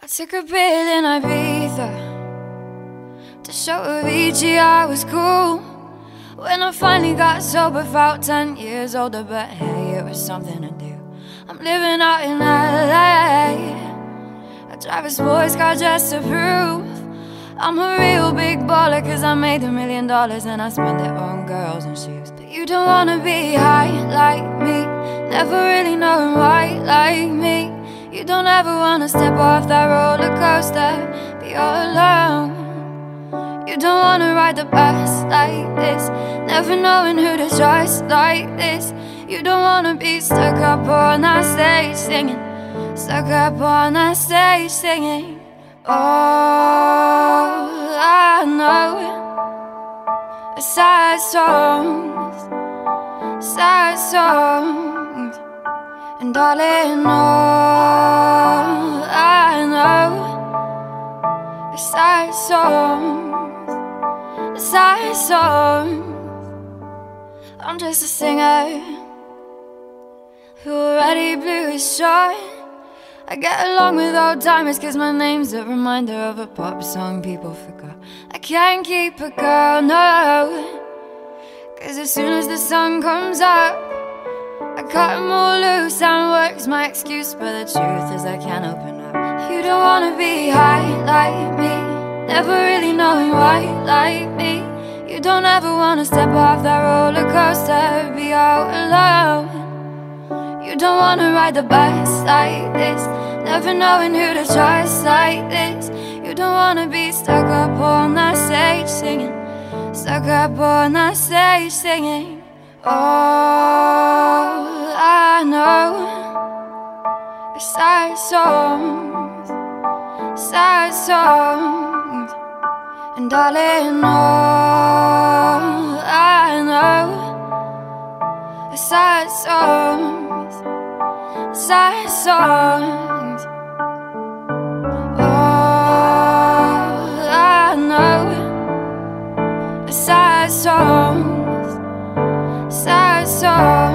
took a pill in Ibiza to show Avicii I was cool. When I finally got sober, felt 10 years older, but hey, it was something to do. I'm living out in LA. I drive a sports car just to prove I'm a real big baller, cause I made $1 million and I spend it on girls and shoes. But you don't wanna be high like me, never really knowing why like me. You don't ever wanna step off that roller coaster, be all alone. You don't wanna ride the bus like this, never knowing who to trust like this. You don't wanna be stuck up on that stage singing, stuck up on that stage singing. All I know are sad songs, sad songs. And darling, all I know are sad songs, sad songs. I'm just a singer who already blew his shot. I get along with old timers cause my name's a reminder of a pop song people forgot. I can't keep a girl, no, cause as soon as the sun comes up I cut them all loose and work's my excuse, but the truth is I can't open up. You don't wanna be high like me, never really knowing why like me. You don't ever wanna step off that roller coaster, be out alone. You don't wanna ride the bus like this, never knowing who to trust like this. You don't wanna be stuck up on that stage singing, stuck up on that stage singing. All I know are sad songs, sad songs. And darling, all I know are sad songs, sad songs. All I know are sad songs, sad songs.